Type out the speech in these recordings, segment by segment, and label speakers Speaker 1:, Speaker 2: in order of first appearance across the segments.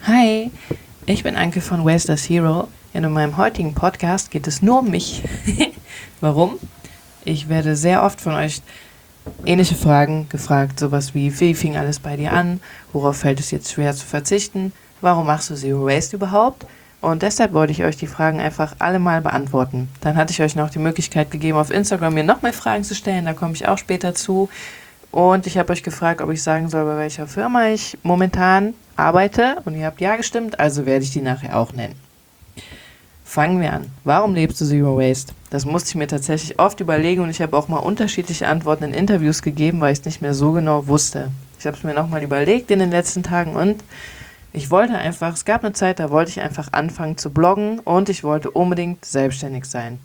Speaker 1: Hi, ich bin Anke von Wasteless Hero und in meinem heutigen Podcast geht es nur um mich. Warum? Ich werde sehr oft von euch ähnliche Fragen gefragt, sowas wie fing alles bei dir an, worauf fällt es jetzt schwer zu verzichten, warum machst du Zero Waste überhaupt? Und deshalb wollte ich euch die Fragen einfach alle mal beantworten. Dann hatte ich euch noch die Möglichkeit gegeben, auf Instagram mir noch mehr Fragen zu stellen, da komme ich auch später zu. Und ich habe euch gefragt, ob ich sagen soll, bei welcher Firma ich momentan arbeite. Und ihr habt ja gestimmt, also werde ich die nachher auch nennen. Fangen wir an. Warum lebst du Zero Waste? Das musste ich mir tatsächlich oft überlegen und ich habe auch mal unterschiedliche Antworten in Interviews gegeben, weil ich es nicht mehr so genau wusste. Ich habe es mir nochmal überlegt in den letzten Tagen und ich wollte einfach, es gab eine Zeit, da wollte ich einfach anfangen zu bloggen und ich wollte unbedingt selbstständig sein.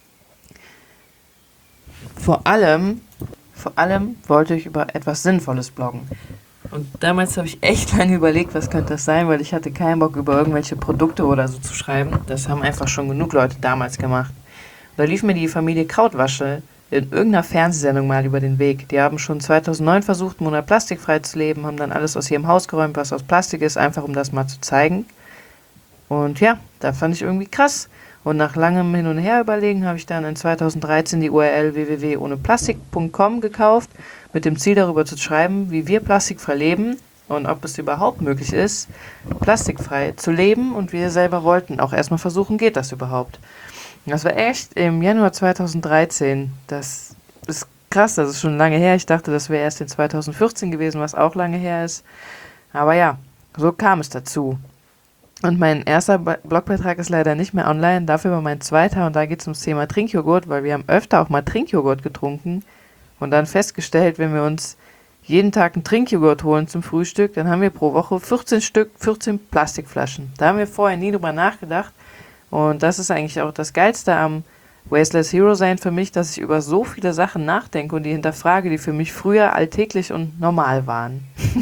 Speaker 1: Vor allem wollte ich über etwas Sinnvolles bloggen. Und damals habe ich echt lange überlegt, was könnte das sein, weil ich hatte keinen Bock, über irgendwelche Produkte oder so zu schreiben. Das haben einfach schon genug Leute damals gemacht. Da lief mir die Familie Krautwasche in irgendeiner Fernsehsendung mal über den Weg. Die haben schon 2009 versucht, einen Monat plastikfrei zu leben, haben dann alles aus ihrem Haus geräumt, was aus Plastik ist, einfach um das mal zu zeigen. Und ja, da fand ich irgendwie krass. Und nach langem Hin und Her überlegen habe ich dann in 2013 die URL www.ohneplastik.com gekauft, mit dem Ziel darüber zu schreiben, wie wir plastikfrei leben und ob es überhaupt möglich ist, plastikfrei zu leben und wir selber wollten auch erstmal versuchen, geht das überhaupt. Das war echt im Januar 2013. Das ist krass, das ist schon lange her. Ich dachte, das wäre erst in 2014 gewesen, was auch lange her ist. Aber ja, so kam es dazu. Und mein erster Blogbeitrag ist leider nicht mehr online, dafür war mein zweiter und da geht es ums Thema Trinkjoghurt, weil wir haben öfter auch mal Trinkjoghurt getrunken und dann festgestellt, wenn wir uns jeden Tag einen Trinkjoghurt holen zum Frühstück, dann haben wir pro Woche 14 Stück, 14 Plastikflaschen. Da haben wir vorher nie drüber nachgedacht und das ist eigentlich auch das Geilste am Wasteless Hero sein für mich, dass ich über so viele Sachen nachdenke und die hinterfrage, die für mich früher alltäglich und normal waren.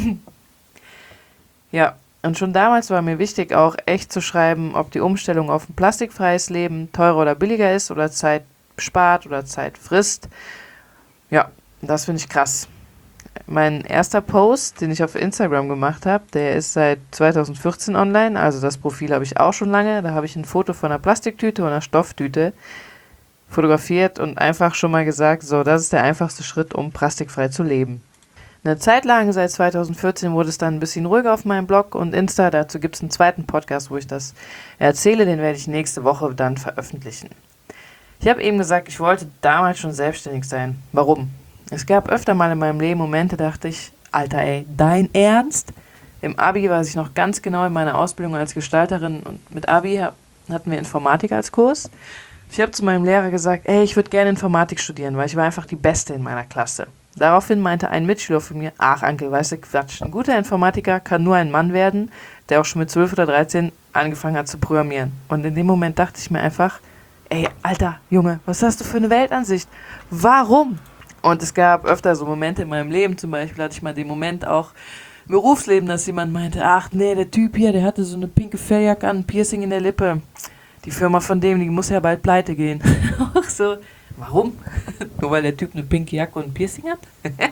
Speaker 1: Ja. Und schon damals war mir wichtig, auch echt zu schreiben, ob die Umstellung auf ein plastikfreies Leben teurer oder billiger ist oder Zeit spart oder Zeit frisst. Ja, das finde ich krass. Mein erster Post, den ich auf Instagram gemacht habe, der ist seit 2014 online. Also das Profil habe ich auch schon lange. Da habe ich ein Foto von einer Plastiktüte und einer Stofftüte fotografiert und einfach schon mal gesagt, so, das ist der einfachste Schritt, um plastikfrei zu leben. Eine Zeit lang, seit 2014, wurde es dann ein bisschen ruhiger auf meinem Blog und Insta. Dazu gibt es einen zweiten Podcast, wo ich das erzähle. Den werde ich nächste Woche dann veröffentlichen. Ich habe eben gesagt, ich wollte damals schon selbstständig sein. Warum? Es gab öfter mal in meinem Leben Momente, dachte ich, Alter ey, dein Ernst? Im Abi weiß ich noch ganz genau in meiner Ausbildung als Gestalterin und mit Abi hatten wir Informatik als Kurs. Ich habe zu meinem Lehrer gesagt, ey, ich würde gerne Informatik studieren, weil ich war einfach die Beste in meiner Klasse. Daraufhin meinte ein Mitschüler von mir, ach Anke, weißt du, Quatsch, ein guter Informatiker kann nur ein Mann werden, der auch schon mit 12 oder 13 angefangen hat zu programmieren. Und in dem Moment dachte ich mir einfach, ey, Alter, Junge, was hast du für eine Weltansicht? Warum? Und es gab öfter so Momente in meinem Leben, zum Beispiel hatte ich mal den Moment auch im Berufsleben, dass jemand meinte, ach nee, der Typ hier, der hatte so eine pinke Felljacke an, ein Piercing in der Lippe. Die Firma von dem, die muss ja bald pleite gehen. Auch so. Warum? Nur weil der Typ eine pinke Jacke und ein Piercing hat?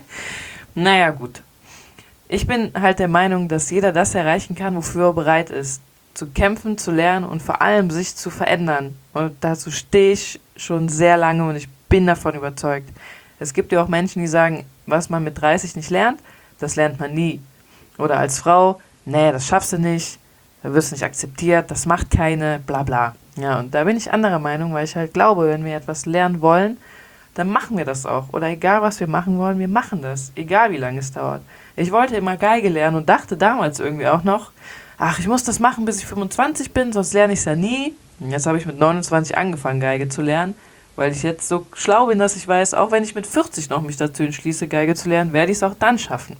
Speaker 1: Naja, gut. Ich bin halt der Meinung, dass jeder das erreichen kann, wofür er bereit ist. Zu kämpfen, zu lernen und vor allem sich zu verändern. Und dazu stehe ich schon sehr lange und ich bin davon überzeugt. Es gibt ja auch Menschen, die sagen, was man mit 30 nicht lernt, das lernt man nie. Oder als Frau, nee, das schaffst du nicht, da wirst du nicht akzeptiert, das macht keine, bla bla. Ja, und da bin ich anderer Meinung, weil ich halt glaube, wenn wir etwas lernen wollen, dann machen wir das auch. Oder egal, was wir machen wollen, wir machen das. Egal, wie lange es dauert. Ich wollte immer Geige lernen und dachte damals irgendwie auch noch, ach, ich muss das machen, bis ich 25 bin, sonst lerne ich es ja nie. Und jetzt habe ich mit 29 angefangen, Geige zu lernen, weil ich jetzt so schlau bin, dass ich weiß, auch wenn ich mit 40 noch mich dazu entschließe, Geige zu lernen, werde ich es auch dann schaffen.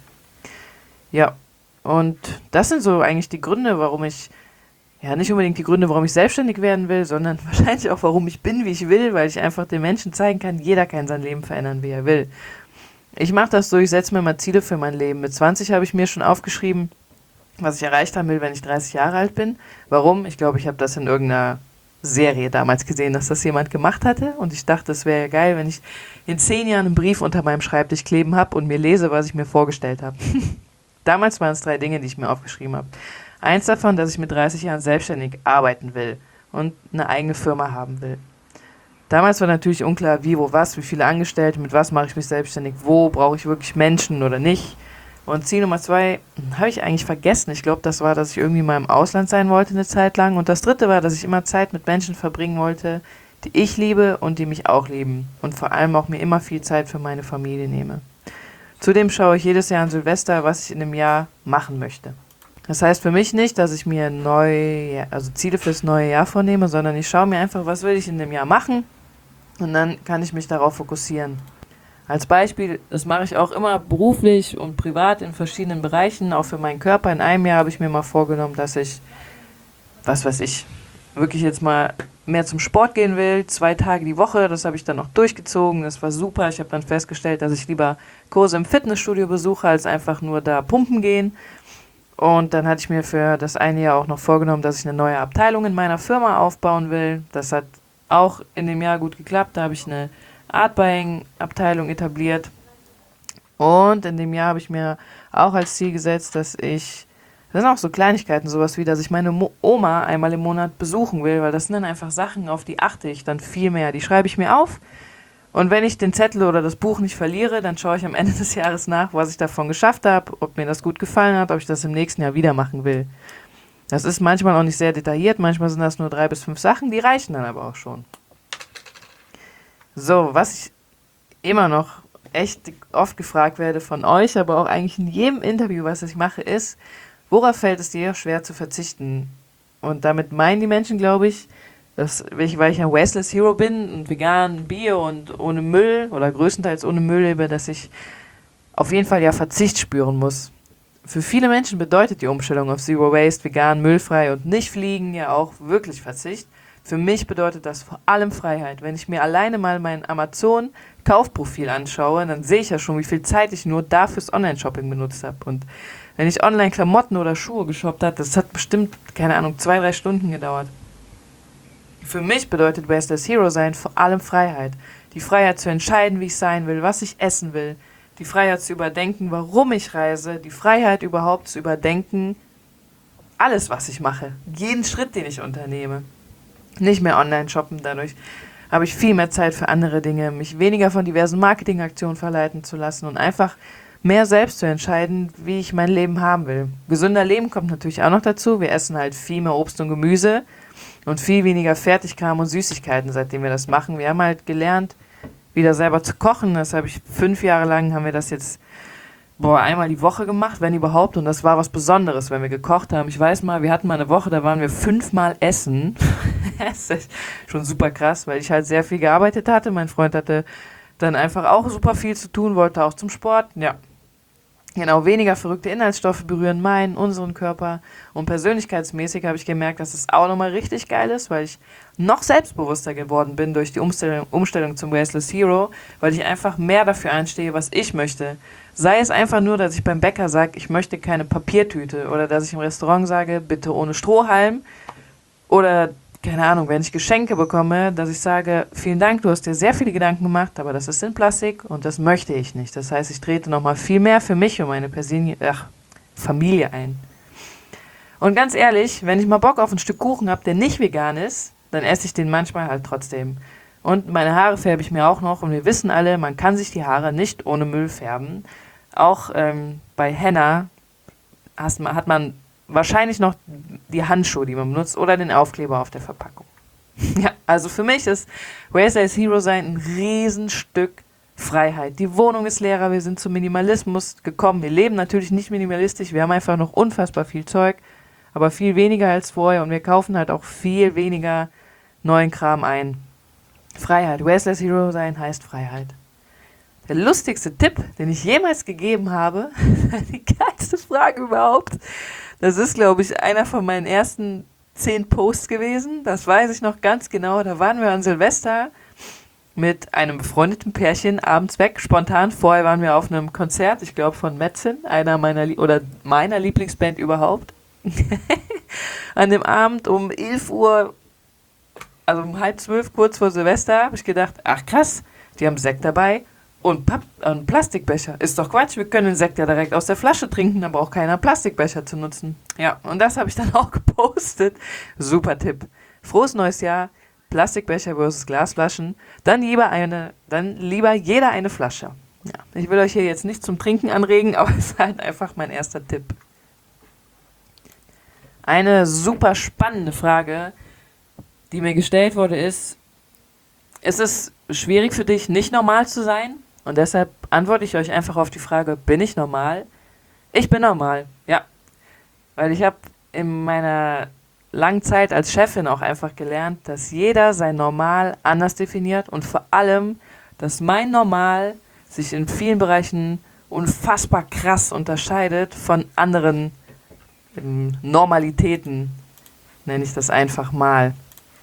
Speaker 1: Ja, und das sind so eigentlich die Gründe, warum ich nicht unbedingt die Gründe, warum ich selbstständig werden will, sondern wahrscheinlich auch, warum ich bin, wie ich will, weil ich einfach den Menschen zeigen kann, jeder kann sein Leben verändern, wie er will. Ich mache das so, ich setze mir mal Ziele für mein Leben. Mit 20 habe ich mir schon aufgeschrieben, was ich erreicht haben will, wenn ich 30 Jahre alt bin. Warum? Ich glaube, ich habe das in irgendeiner Serie damals gesehen, dass das jemand gemacht hatte und ich dachte, es wäre geil, wenn ich in 10 Jahren einen Brief unter meinem Schreibtisch kleben habe und mir lese, was ich mir vorgestellt habe. Damals waren es 3 Dinge, die ich mir aufgeschrieben habe. Eins davon, dass ich mit 30 Jahren selbstständig arbeiten will und eine eigene Firma haben will. Damals war natürlich unklar, wie, wo, was, wie viele Angestellte, mit was mache ich mich selbstständig, wo brauche ich wirklich Menschen oder nicht. Und Ziel Nummer 2 habe ich eigentlich vergessen. Ich glaube, das war, dass ich irgendwie mal im Ausland sein wollte eine Zeit lang. Und das dritte war, dass ich immer Zeit mit Menschen verbringen wollte, die ich liebe und die mich auch lieben. Und vor allem auch mir immer viel Zeit für meine Familie nehme. Zudem schaue ich jedes Jahr an Silvester, was ich in einem Jahr machen möchte. Das heißt für mich nicht, dass ich mir Ziele fürs neue Jahr vornehme, sondern ich schaue mir einfach, was will ich in dem Jahr machen und dann kann ich mich darauf fokussieren. Als Beispiel, das mache ich auch immer beruflich und privat in verschiedenen Bereichen, auch für meinen Körper. In einem Jahr habe ich mir mal vorgenommen, dass ich, wirklich jetzt mal mehr zum Sport gehen will, 2 Tage die Woche. Das habe ich dann auch durchgezogen, das war super. Ich habe dann festgestellt, dass ich lieber Kurse im Fitnessstudio besuche, als einfach nur da pumpen gehen. Und dann hatte ich mir für das eine Jahr auch noch vorgenommen, dass ich eine neue Abteilung in meiner Firma aufbauen will. Das hat auch in dem Jahr gut geklappt. Da habe ich eine Art-Buying-Abteilung etabliert. Und in dem Jahr habe ich mir auch als Ziel gesetzt, das sind auch so Kleinigkeiten, sowas wie, dass ich meine Oma einmal im Monat besuchen will, weil das sind dann einfach Sachen, auf die achte ich dann viel mehr. Die schreibe ich mir auf. Und wenn ich den Zettel oder das Buch nicht verliere, dann schaue ich am Ende des Jahres nach, was ich davon geschafft habe, ob mir das gut gefallen hat, ob ich das im nächsten Jahr wieder machen will. Das ist manchmal auch nicht sehr detailliert, manchmal sind das nur 3 bis 5 Sachen, die reichen dann aber auch schon. So, was ich immer noch echt oft gefragt werde von euch, aber auch eigentlich in jedem Interview, was ich mache, ist, worauf fällt es dir schwer zu verzichten? Und damit meinen die Menschen, glaube ich, weil ich ein Wasteless Hero bin und vegan, bio und ohne Müll oder größtenteils ohne Müll lebe, dass ich auf jeden Fall ja Verzicht spüren muss. Für viele Menschen bedeutet die Umstellung auf Zero Waste, vegan, müllfrei und nicht fliegen ja auch wirklich Verzicht. Für mich bedeutet das vor allem Freiheit. Wenn ich mir alleine mal mein Amazon-Kaufprofil anschaue, dann sehe ich ja schon, wie viel Zeit ich nur da fürs Online-Shopping benutzt habe. Und wenn ich online Klamotten oder Schuhe geshoppt habe, das hat bestimmt, 2-3 Stunden gedauert. Für mich bedeutet Wasteless Hero sein vor allem Freiheit. Die Freiheit zu entscheiden, wie ich sein will, was ich essen will. Die Freiheit zu überdenken, warum ich reise. Die Freiheit überhaupt zu überdenken, alles, was ich mache. Jeden Schritt, den ich unternehme. Nicht mehr online shoppen, dadurch habe ich viel mehr Zeit für andere Dinge, mich weniger von diversen Marketingaktionen verleiten zu lassen und einfach mehr selbst zu entscheiden, wie ich mein Leben haben will. Gesünder Leben kommt natürlich auch noch dazu. Wir essen halt viel mehr Obst und Gemüse und viel weniger Fertigkram und Süßigkeiten, seitdem wir das machen. Wir haben halt gelernt, wieder selber zu kochen. Das habe ich 5 Jahre lang, haben wir das jetzt einmal die Woche gemacht, wenn überhaupt. Und das war was Besonderes, wenn wir gekocht haben. Ich weiß mal, wir hatten mal eine Woche, da waren wir 5-mal essen. Das ist schon super krass, weil ich halt sehr viel gearbeitet hatte. Mein Freund hatte dann einfach auch super viel zu tun, wollte auch zum Sport. Ja, genau, weniger verrückte Inhaltsstoffe berühren unseren Körper. Und persönlichkeitsmäßig habe ich gemerkt, dass es auch nochmal richtig geil ist, weil ich noch selbstbewusster geworden bin durch die Umstellung zum Wasteless Hero, weil ich einfach mehr dafür einstehe, was ich möchte. Sei es einfach nur, dass ich beim Bäcker sage, ich möchte keine Papiertüte oder dass ich im Restaurant sage, bitte ohne Strohhalm oder, keine Ahnung, wenn ich Geschenke bekomme, dass ich sage, vielen Dank, du hast dir sehr viele Gedanken gemacht, aber das ist in Plastik und das möchte ich nicht. Das heißt, ich trete nochmal viel mehr für mich und meine Familie ein. Und ganz ehrlich, wenn ich mal Bock auf ein Stück Kuchen habe, der nicht vegan ist, dann esse ich den manchmal halt trotzdem. Und meine Haare färbe ich mir auch noch und wir wissen alle, man kann sich die Haare nicht ohne Müll färben. Auch bei Henna hat man wahrscheinlich noch die Handschuhe, die man benutzt, oder den Aufkleber auf der Verpackung. Ja, also für mich ist Wasteless Hero sein ein Riesenstück Freiheit. Die Wohnung ist leerer, wir sind zum Minimalismus gekommen. Wir leben natürlich nicht minimalistisch, wir haben einfach noch unfassbar viel Zeug, aber viel weniger als vorher und wir kaufen halt auch viel weniger neuen Kram ein. Freiheit. Wasteless Hero sein heißt Freiheit. Der lustigste Tipp, den ich jemals gegeben habe, die geilste Frage überhaupt, das ist, glaube ich, einer von meinen ersten 10 Posts gewesen. Das weiß ich noch ganz genau. Da waren wir an Silvester mit einem befreundeten Pärchen abends weg, spontan. Vorher waren wir auf einem Konzert, ich glaube von Metzin, meiner Lieblingsband überhaupt. An dem Abend um 11 Uhr, also um 11:30, kurz vor Silvester, habe ich gedacht, ach krass, die haben Sekt dabei. Und Plastikbecher. Ist doch Quatsch, wir können den Sekt ja direkt aus der Flasche trinken, da braucht keiner Plastikbecher zu nutzen. Ja, und das habe ich dann auch gepostet. Super Tipp. Frohes neues Jahr. Plastikbecher versus Glasflaschen. Dann lieber jeder eine Flasche. Ja, ich will euch hier jetzt nicht zum Trinken anregen, aber es ist halt einfach mein erster Tipp. Eine super spannende Frage, die mir gestellt wurde, ist es schwierig für dich, nicht normal zu sein? Und deshalb antworte ich euch einfach auf die Frage, bin ich normal? Ich bin normal, ja. Weil ich habe in meiner langen Zeit als Chefin auch einfach gelernt, dass jeder sein Normal anders definiert und vor allem, dass mein Normal sich in vielen Bereichen unfassbar krass unterscheidet von anderen Normalitäten, nenne ich das einfach mal.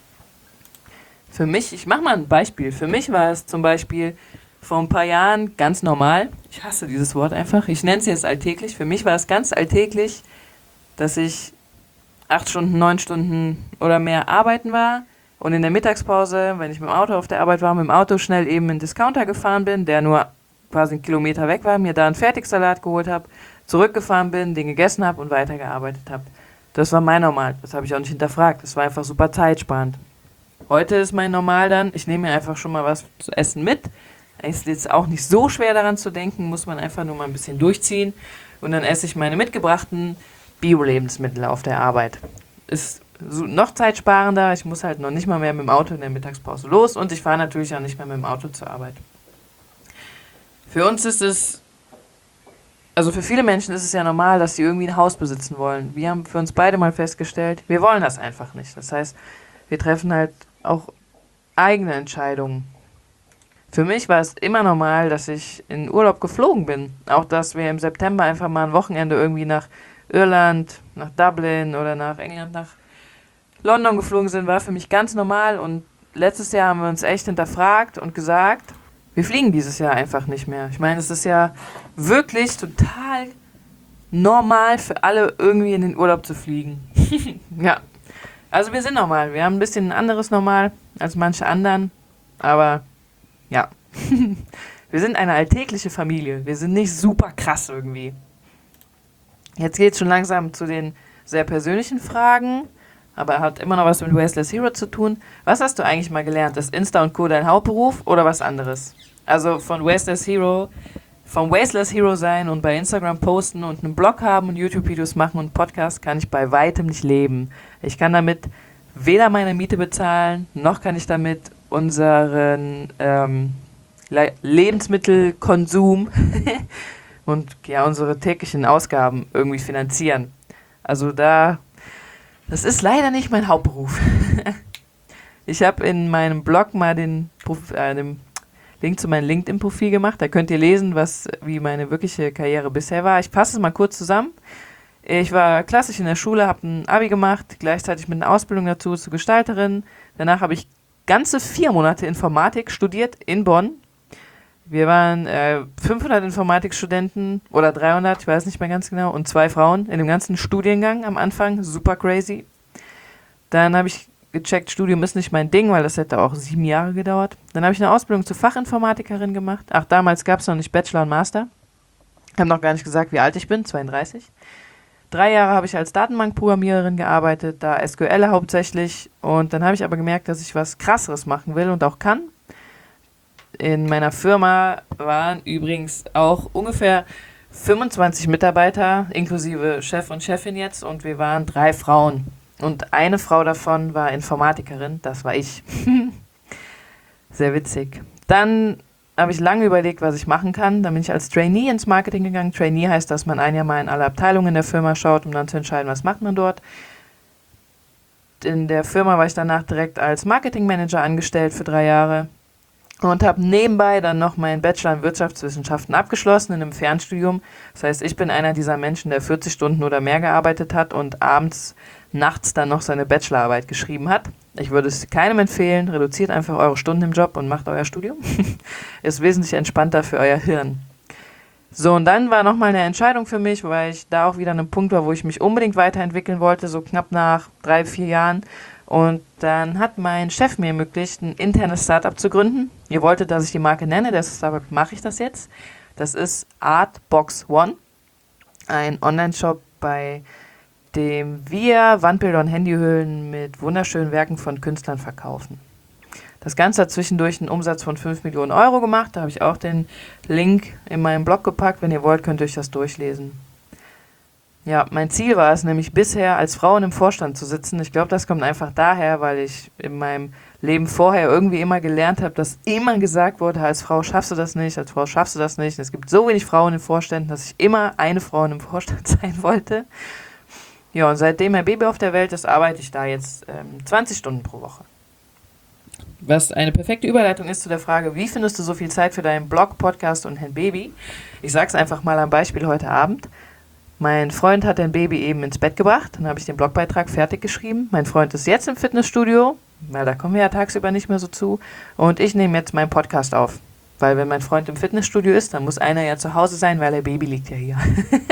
Speaker 1: Für mich, ich mache mal ein Beispiel, für mich war es zum Beispiel vor ein paar Jahren ganz normal, ich hasse dieses Wort einfach, ich nenne es jetzt alltäglich, für mich war es ganz alltäglich, dass ich 8 Stunden, 9 Stunden oder mehr arbeiten war und in der Mittagspause, wenn ich mit dem Auto auf der Arbeit war, mit dem Auto schnell eben in den Discounter gefahren bin, der nur quasi einen Kilometer weg war, mir da einen Fertigsalat geholt habe, zurückgefahren bin, den gegessen habe und weitergearbeitet habe. Das war mein Normal, das habe ich auch nicht hinterfragt, das war einfach super zeitsparend. Heute ist mein Normal dann, ich nehme mir einfach schon mal was zu essen mit. Ist jetzt auch nicht so schwer daran zu denken, muss man einfach nur mal ein bisschen durchziehen. Und dann esse ich meine mitgebrachten Bio-Lebensmittel auf der Arbeit. Ist noch zeitsparender, ich muss halt noch nicht mal mehr mit dem Auto in der Mittagspause los und ich fahre natürlich auch nicht mehr mit dem Auto zur Arbeit. Für uns ist es, also für viele Menschen ist es ja normal, dass sie irgendwie ein Haus besitzen wollen. Wir haben für uns beide mal festgestellt, wir wollen das einfach nicht. Das heißt, wir treffen halt auch eigene Entscheidungen. Für mich war es immer normal, dass ich in Urlaub geflogen bin. Auch dass wir im September einfach mal ein Wochenende irgendwie nach Irland, nach Dublin oder nach England, nach London geflogen sind, war für mich ganz normal. Und letztes Jahr haben wir uns echt hinterfragt und gesagt, wir fliegen dieses Jahr einfach nicht mehr. Ich meine, es ist ja wirklich total normal für alle, irgendwie in den Urlaub zu fliegen. Ja, also wir sind normal. Wir haben ein bisschen ein anderes Normal als manche anderen, aber ja, wir sind eine alltägliche Familie. Wir sind nicht super krass irgendwie. Jetzt geht es schon langsam zu den sehr persönlichen Fragen, aber hat immer noch was mit Wasteless Hero zu tun. Was hast du eigentlich mal gelernt? Ist Insta und Co. dein Hauptberuf oder was anderes? Also vom Wasteless Hero sein und bei Instagram posten und einen Blog haben und YouTube-Videos machen und Podcast kann ich bei weitem nicht leben. Ich kann damit weder meine Miete bezahlen, noch kann ich damit unseren Lebensmittelkonsum und ja, unsere täglichen Ausgaben irgendwie finanzieren. Also das ist leider nicht mein Hauptberuf. Ich habe in meinem Blog mal den Link zu meinem LinkedIn-Profil gemacht. Da könnt ihr lesen, wie meine wirkliche Karriere bisher war. Ich fasse es mal kurz zusammen. Ich war klassisch in der Schule, habe ein Abi gemacht, gleichzeitig mit einer Ausbildung dazu zur Gestalterin. Danach habe ich ganze 4 Monate Informatik studiert in Bonn. Wir waren 500 Informatikstudenten oder 300, ich weiß nicht mehr ganz genau, und 2 Frauen in dem ganzen Studiengang am Anfang. Super crazy. Dann habe ich gecheckt, Studium ist nicht mein Ding, weil das hätte auch 7 Jahre gedauert. Dann habe ich eine Ausbildung zur Fachinformatikerin gemacht. Ach, damals gab es noch nicht Bachelor und Master. Ich habe noch gar nicht gesagt, wie alt ich bin, 32. 3 Jahre habe ich als Datenbankprogrammiererin gearbeitet, da SQL hauptsächlich. Und dann habe ich aber gemerkt, dass ich was Krasseres machen will und auch kann. In meiner Firma waren übrigens auch ungefähr 25 Mitarbeiter, inklusive Chef und Chefin jetzt. Und wir waren 3 Frauen. Und eine Frau davon war Informatikerin, das war ich. Sehr witzig. Dann habe ich lange überlegt, was ich machen kann. Dann bin ich als Trainee ins Marketing gegangen. Trainee heißt, dass man ein Jahr mal in alle Abteilungen der Firma schaut, um dann zu entscheiden, was macht man dort. In der Firma war ich danach direkt als Marketingmanager angestellt für 3 Jahre und habe nebenbei dann noch meinen Bachelor in Wirtschaftswissenschaften abgeschlossen in einem Fernstudium. Das heißt, ich bin einer dieser Menschen, der 40 Stunden oder mehr gearbeitet hat und nachts dann noch seine Bachelorarbeit geschrieben hat. Ich würde es keinem empfehlen, reduziert einfach eure Stunden im Job und macht euer Studium. Ist wesentlich entspannter für euer Hirn. So, und dann war nochmal eine Entscheidung für mich, weil ich da auch wieder an einem Punkt war, wo ich mich unbedingt weiterentwickeln wollte, so knapp nach 3, 4 Jahren. Und dann hat mein Chef mir ermöglicht, ein internes Startup zu gründen. Ihr wolltet, dass ich die Marke nenne, deshalb mache ich das jetzt. Das ist Artbox One, ein Online-Shop, bei dem wir Wandbilder und Handyhüllen mit wunderschönen Werken von Künstlern verkaufen. Das Ganze hat zwischendurch einen Umsatz von 5 Millionen Euro gemacht. Da habe ich auch den Link in meinen Blog gepackt. Wenn ihr wollt, könnt ihr euch das durchlesen. Ja, mein Ziel war es nämlich bisher, als Frau in einem Vorstand zu sitzen. Ich glaube, das kommt einfach daher, weil ich in meinem Leben vorher irgendwie immer gelernt habe, dass immer gesagt wurde, als Frau schaffst du das nicht, als Frau schaffst du das nicht. Und es gibt so wenig Frauen in Vorständen, dass ich immer eine Frau in einem Vorstand sein wollte. Ja, und seitdem mein Baby auf der Welt ist, arbeite ich da jetzt 20 Stunden pro Woche. Was eine perfekte Überleitung ist zu der Frage, wie findest du so viel Zeit für deinen Blog, Podcast und ein Baby? Ich sage es einfach mal am Beispiel heute Abend. Mein Freund hat ein Baby eben ins Bett gebracht, dann habe ich den Blogbeitrag fertig geschrieben. Mein Freund ist jetzt im Fitnessstudio, weil da kommen wir ja tagsüber nicht mehr so zu. Und ich nehme jetzt meinen Podcast auf, weil wenn mein Freund im Fitnessstudio ist, dann muss einer ja zu Hause sein, weil der Baby liegt ja hier.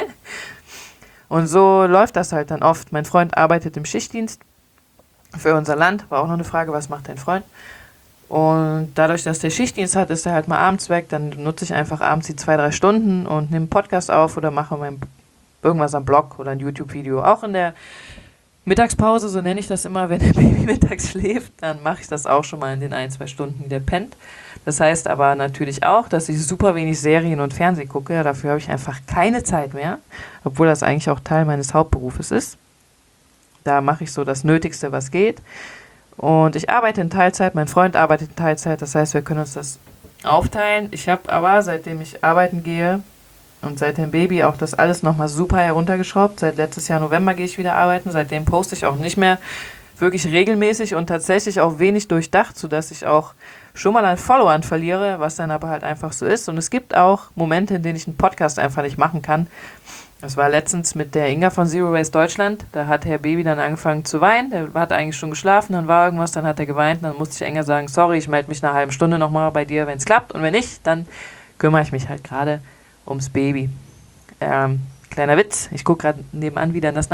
Speaker 1: Und so läuft das halt dann oft. Mein Freund arbeitet im Schichtdienst für unser Land. War auch noch eine Frage, was macht dein Freund? Und dadurch, dass der Schichtdienst hat, ist er halt mal abends weg. Dann nutze ich einfach abends die 2-3 Stunden und nehme einen Podcast auf oder mache irgendwas am Blog oder ein YouTube-Video. Auch in der Mittagspause, so nenne ich das immer, wenn der Baby mittags schläft, dann mache ich das auch schon mal in den 1-2 Stunden, die der pennt. Das heißt aber natürlich auch, dass ich super wenig Serien und Fernsehen gucke. Dafür habe ich einfach keine Zeit mehr, obwohl das eigentlich auch Teil meines Hauptberufes ist. Da mache ich so das Nötigste, was geht. Und ich arbeite in Teilzeit, mein Freund arbeitet in Teilzeit, das heißt, wir können uns das aufteilen. Ich habe aber, seitdem ich arbeiten gehe und seit dem Baby auch das alles nochmal super heruntergeschraubt. Seit letztes Jahr November gehe ich wieder arbeiten, seitdem poste ich auch nicht mehr wirklich regelmäßig und tatsächlich auch wenig durchdacht, sodass ich auch schon mal an Followern verliere, was dann aber halt einfach so ist. Und es gibt auch Momente, in denen ich einen Podcast einfach nicht machen kann. Das war letztens mit der Inga von Zero Waste Deutschland. Da hat Herr Baby dann angefangen zu weinen. Der hat eigentlich schon geschlafen, dann war irgendwas, dann hat er geweint. Dann musste ich Inga sagen, sorry, ich melde mich nach einer halben Stunde nochmal bei dir, wenn es klappt. Und wenn nicht, dann kümmere ich mich halt gerade ums Baby. Kleiner Witz, ich gucke gerade nebenan wieder in das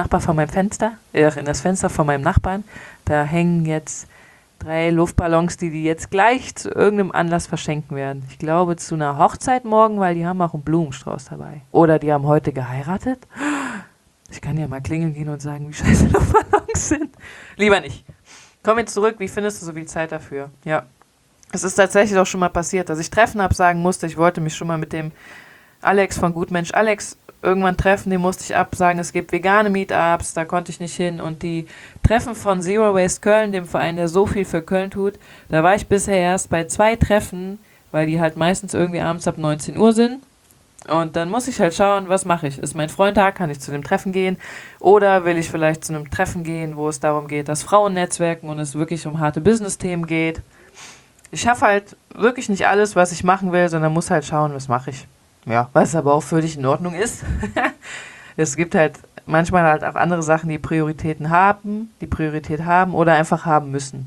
Speaker 1: in das Fenster von meinem Nachbarn. Da hängen jetzt 3 Luftballons, die jetzt gleich zu irgendeinem Anlass verschenken werden. Ich glaube zu einer Hochzeit morgen, weil die haben auch einen Blumenstrauß dabei. Oder die haben heute geheiratet. Ich kann ja mal klingeln gehen und sagen, wie scheiße Luftballons sind. Lieber nicht. Komm jetzt zurück, wie findest du so viel Zeit dafür? Ja, es ist tatsächlich auch schon mal passiert, dass ich Treffen absagen musste. Ich wollte mich schon mal mit dem Alex von Gutmensch Alex irgendwann treffen, den musste ich absagen. Es gibt vegane Meetups, da konnte ich nicht hin. Und die Treffen von Zero Waste Köln, dem Verein, der so viel für Köln tut, da war ich bisher erst bei 2 Treffen, weil die halt meistens irgendwie abends ab 19 Uhr sind. Und dann muss ich halt schauen, was mache ich? Ist mein Freund da? Kann ich zu dem Treffen gehen? Oder will ich vielleicht zu einem Treffen gehen, wo es darum geht, dass Frauen netzwerken und es wirklich um harte Business-Themen geht? Ich schaffe halt wirklich nicht alles, was ich machen will, sondern muss halt schauen, was mache ich. Ja, was aber auch völlig in Ordnung ist. Es gibt halt manchmal halt auch andere Sachen, die Priorität haben oder einfach haben müssen.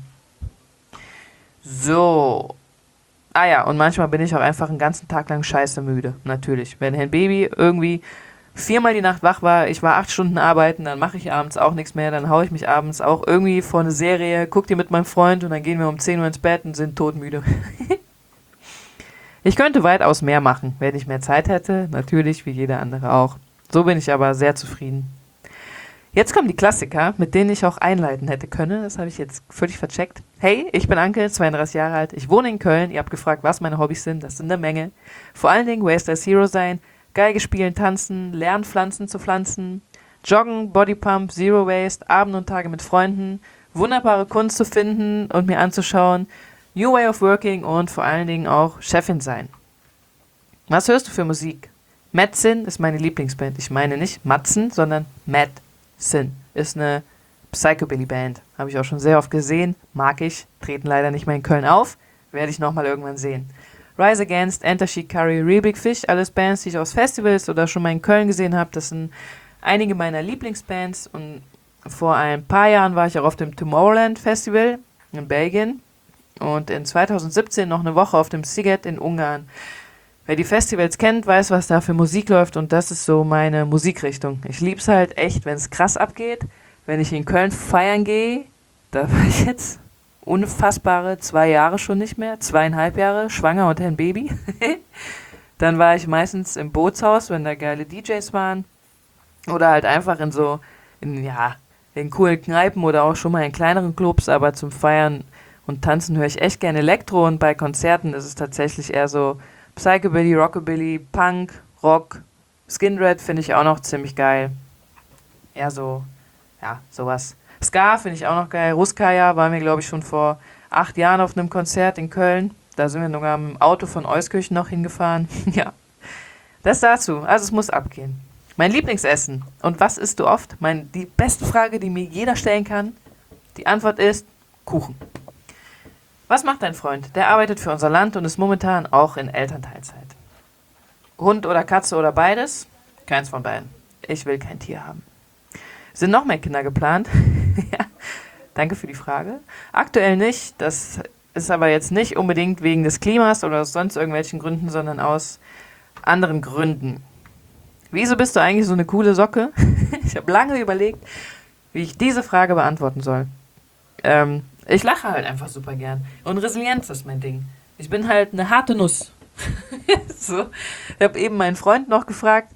Speaker 1: So. Ah ja, und manchmal bin ich auch einfach einen ganzen Tag lang scheiße müde. Natürlich. Wenn ein Baby irgendwie 4-mal die Nacht wach war, ich war 8 Stunden arbeiten, dann mache ich abends auch nichts mehr, dann haue ich mich abends auch irgendwie vor eine Serie, gucke die mit meinem Freund und dann gehen wir um 10 Uhr ins Bett und sind todmüde. Ich könnte weitaus mehr machen, wenn ich mehr Zeit hätte, natürlich, wie jeder andere auch. So bin ich aber sehr zufrieden. Jetzt kommen die Klassiker, mit denen ich auch einleiten hätte können. Das habe ich jetzt völlig vercheckt. Hey, ich bin Anke, 32 Jahre alt. Ich wohne in Köln. Ihr habt gefragt, was meine Hobbys sind. Das sind eine Menge. Vor allen Dingen Waste as Hero sein, Geige spielen, tanzen, lernen Pflanzen zu pflanzen, joggen, Bodypump, Zero Waste, Abend und Tage mit Freunden, wunderbare Kunst zu finden und mir anzuschauen, New Way of Working und vor allen Dingen auch Chefin sein. Was hörst du für Musik? Madsen ist meine Lieblingsband. Ich meine nicht Matzen, sondern Madsen. Ist eine Psychobilly-Band. Habe ich auch schon sehr oft gesehen. Mag ich. Treten leider nicht mehr in Köln auf. Werde ich nochmal irgendwann sehen. Rise Against, Enter Shikari, Real Big Fish. Alles Bands, die ich aus Festivals oder schon mal in Köln gesehen habe. Das sind einige meiner Lieblingsbands. Und vor ein paar Jahren war ich auch auf dem Tomorrowland Festival in Belgien. Und in 2017 noch eine Woche auf dem Sziget in Ungarn. Wer die Festivals kennt, weiß, was da für Musik läuft und das ist so meine Musikrichtung. Ich lieb's halt echt, wenn es krass abgeht, wenn ich in Köln feiern gehe Da war ich jetzt unfassbare 2 Jahre schon nicht mehr, 2,5 Jahre, schwanger und ein Baby. Dann war ich meistens im Bootshaus, wenn da geile DJs waren. Oder halt einfach in coolen Kneipen oder auch schon mal in kleineren Clubs, aber zum Feiern und Tanzen höre ich echt gerne Elektro und bei Konzerten ist es tatsächlich eher so Psychobilly, Rockabilly, Punk, Rock, Skinred finde ich auch noch ziemlich geil. Eher so, ja, sowas. Ska finde ich auch noch geil. Ruskaya waren wir, glaube ich, schon vor 8 Jahren auf einem Konzert in Köln. Da sind wir sogar mit dem Auto von Euskirchen noch hingefahren. Ja, das dazu. Also es muss abgehen. Mein Lieblingsessen. Und was isst du oft? Die beste Frage, die mir jeder stellen kann. Die Antwort ist Kuchen. Was macht dein Freund? Der arbeitet für unser Land und ist momentan auch in Elternteilzeit. Hund oder Katze oder beides? Keins von beiden. Ich will kein Tier haben. Sind noch mehr Kinder geplant? Ja, danke für die Frage. Aktuell nicht. Das ist aber jetzt nicht unbedingt wegen des Klimas oder aus sonst irgendwelchen Gründen, sondern aus anderen Gründen. Wieso bist du eigentlich so eine coole Socke? Ich habe lange überlegt, wie ich diese Frage beantworten soll. Ich lache halt einfach super gern. Und Resilienz ist mein Ding. Ich bin halt eine harte Nuss. So. Ich habe eben meinen Freund noch gefragt,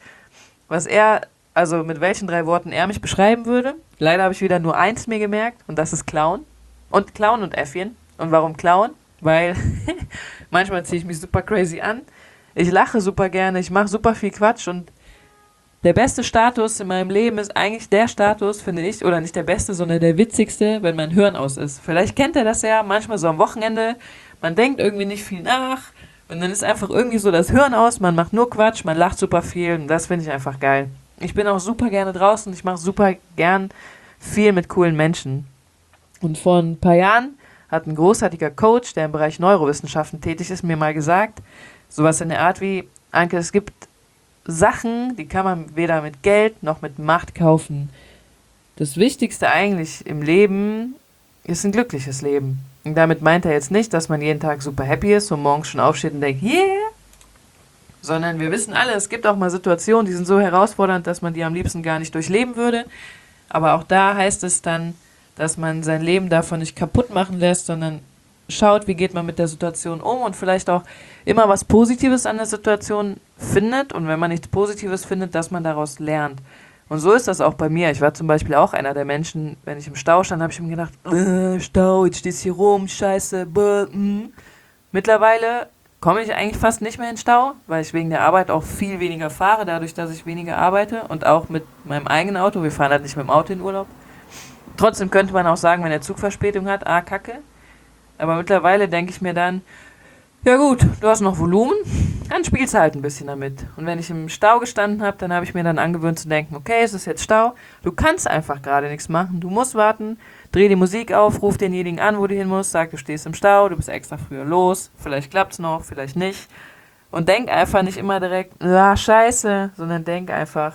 Speaker 1: mit welchen 3 Worten er mich beschreiben würde. Leider habe ich wieder nur eins mir gemerkt und das ist Clown. Und Clown und Äffchen. Und warum Clown? Weil manchmal ziehe ich mich super crazy an. Ich lache super gerne, ich mache super viel Quatsch und der beste Status in meinem Leben ist eigentlich der Status, finde ich, oder nicht der beste, sondern der witzigste, wenn mein Hirn aus ist. Vielleicht kennt ihr das ja, manchmal so am Wochenende, man denkt irgendwie nicht viel nach und dann ist einfach irgendwie so das Hirn aus, man macht nur Quatsch, man lacht super viel und das finde ich einfach geil. Ich bin auch super gerne draußen, ich mache super gern viel mit coolen Menschen. Und vor ein paar Jahren hat ein großartiger Coach, der im Bereich Neurowissenschaften tätig ist, mir mal gesagt, sowas in der Art wie, Anke, es gibt Sachen, die kann man weder mit Geld noch mit Macht kaufen. Das Wichtigste eigentlich im Leben ist ein glückliches Leben. Und damit meint er jetzt nicht, dass man jeden Tag super happy ist und morgens schon aufsteht und denkt, yeah! Sondern wir wissen alle, es gibt auch mal Situationen, die sind so herausfordernd, dass man die am liebsten gar nicht durchleben würde. Aber auch da heißt es dann, dass man sein Leben davon nicht kaputt machen lässt, sondern schaut, wie geht man mit der Situation um und vielleicht auch immer was Positives an der Situation findet und wenn man nichts Positives findet, dass man daraus lernt. Und so ist das auch bei mir. Ich war zum Beispiel auch einer der Menschen, wenn ich im Stau stand, habe ich mir gedacht, Stau, jetzt stehst du hier rum, scheiße, Mittlerweile komme ich eigentlich fast nicht mehr in Stau, weil ich wegen der Arbeit auch viel weniger fahre, dadurch, dass ich weniger arbeite und auch mit meinem eigenen Auto. Wir fahren halt nicht mit dem Auto in Urlaub. Trotzdem könnte man auch sagen, wenn der Zug Verspätung hat, kacke. Aber mittlerweile denke ich mir dann, ja gut, du hast noch Volumen, dann spielst du halt ein bisschen damit. Und wenn ich im Stau gestanden habe, dann habe ich mir dann angewöhnt zu denken, okay, es ist jetzt Stau, du kannst einfach gerade nichts machen, du musst warten, dreh die Musik auf, ruf denjenigen an, wo du hin musst, sag, du stehst im Stau, du bist extra früher los, vielleicht klappt's noch, vielleicht nicht. Und denk einfach nicht immer direkt, scheiße, sondern denk einfach,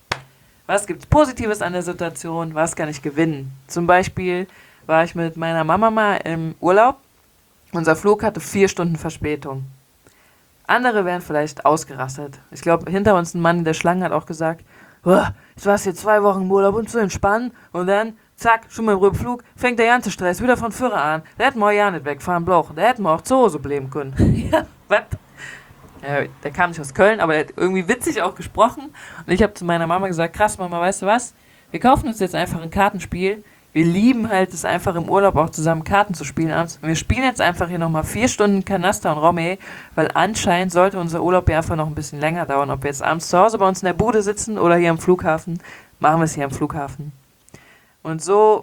Speaker 1: was gibt's Positives an der Situation, was kann ich gewinnen? Zum Beispiel war ich mit meiner Mama mal im Urlaub. Unser Flug hatte 4 Stunden Verspätung. Andere wären vielleicht ausgerastet. Ich glaube, hinter uns ein Mann in der Schlange hat auch gesagt, ich war jetzt 2 Wochen im Urlaub, um zu entspannen und dann, zack, schon mal im Rückflug, fängt der ganze Stress wieder von vorne an. Da hätten wir ja nicht wegfahren brauchen, da hätten wir auch zu Hause bleiben können. Ja, was? Der kam nicht aus Köln, aber der hat irgendwie witzig auch gesprochen. Und ich habe zu meiner Mama gesagt, krass Mama, weißt du was? Wir kaufen uns jetzt einfach ein Kartenspiel. Wir lieben halt es einfach im Urlaub auch zusammen Karten zu spielen abends. Und wir spielen jetzt einfach hier nochmal 4 Stunden Kanaster und Romme, weil anscheinend sollte unser Urlaub ja einfach noch ein bisschen länger dauern. Ob wir jetzt abends zu Hause bei uns in der Bude sitzen oder hier am Flughafen, machen wir es hier am Flughafen. Und so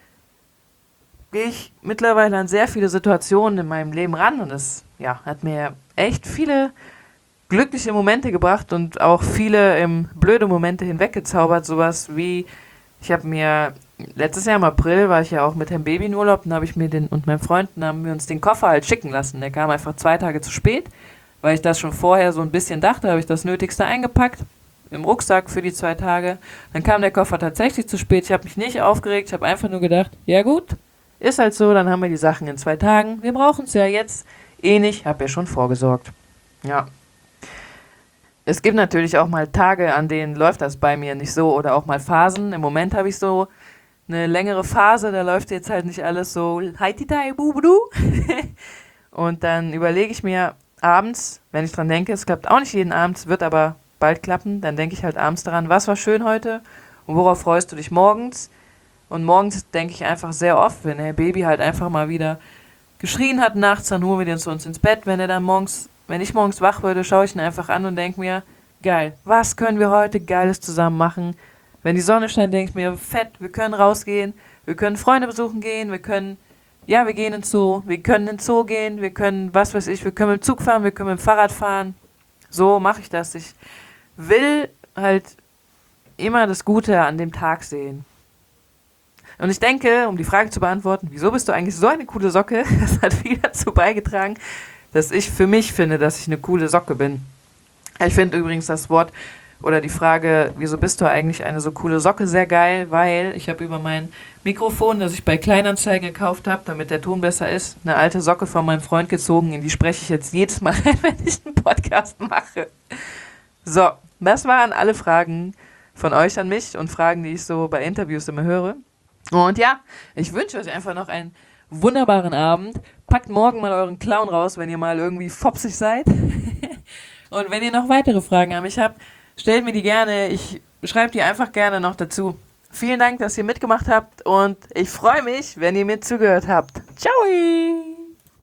Speaker 1: gehe ich mittlerweile an sehr viele Situationen in meinem Leben ran und es hat mir echt viele glückliche Momente gebracht und auch viele blöde Momente hinweggezaubert. Sowas wie, ich habe mir letztes Jahr im April war ich ja auch mit dem Baby in Urlaub, dann habe ich mir und meinem Freund, dann haben wir uns den Koffer halt schicken lassen. Der kam einfach 2 Tage zu spät, weil ich das schon vorher so ein bisschen dachte, habe ich das Nötigste eingepackt im Rucksack für die 2 Tage. Dann kam der Koffer tatsächlich zu spät, ich habe mich nicht aufgeregt, ich habe einfach nur gedacht, ja gut, ist halt so, dann haben wir die Sachen in 2 Tagen, wir brauchen es ja jetzt nicht, habe ja schon vorgesorgt. Ja. Es gibt natürlich auch mal Tage, an denen läuft das bei mir nicht so oder auch mal Phasen. Im Moment habe ich so eine längere Phase, da läuft jetzt halt nicht alles so Haititai Bubudu. Und dann überlege ich mir abends, wenn ich dran denke, es klappt auch nicht jeden Abend, es wird aber bald klappen, dann denke ich halt abends daran, was war schön heute und worauf freust du dich morgens? Und morgens denke ich einfach sehr oft, wenn der Baby halt einfach mal wieder geschrien hat nachts, dann holen wir den zu uns ins Bett. Wenn ich morgens wach würde, schaue ich ihn einfach an und denke mir, geil, was können wir heute Geiles zusammen machen? Wenn die Sonne scheint, denke ich mir, fett, wir können rausgehen, wir können Freunde besuchen gehen, wir gehen ins Zoo, wir können ins Zoo gehen, wir können, was weiß ich, wir können mit dem Zug fahren, wir können mit dem Fahrrad fahren. So mache ich das. Ich will halt immer das Gute an dem Tag sehen. Und ich denke, um die Frage zu beantworten, wieso bist du eigentlich so eine coole Socke, das hat viel dazu beigetragen, dass ich für mich finde, dass ich eine coole Socke bin. Ich finde übrigens das Wort oder die Frage, wieso bist du eigentlich eine so coole Socke, sehr geil, weil ich habe über mein Mikrofon, das ich bei Kleinanzeigen gekauft habe, damit der Ton besser ist, eine alte Socke von meinem Freund gezogen, in die spreche ich jetzt jedes Mal rein, wenn ich einen Podcast mache. So, das waren alle Fragen von euch an mich und Fragen, die ich so bei Interviews immer höre. Und ja, ich wünsche euch einfach noch einen wunderbaren Abend. Packt morgen mal euren Clown raus, wenn ihr mal irgendwie fopsig seid. Und wenn ihr noch weitere Fragen an mich habt, stellt mir die gerne. Ich schreibe die einfach gerne noch dazu. Vielen Dank, dass ihr mitgemacht habt und ich freue mich, wenn ihr mir zugehört habt. Ciao!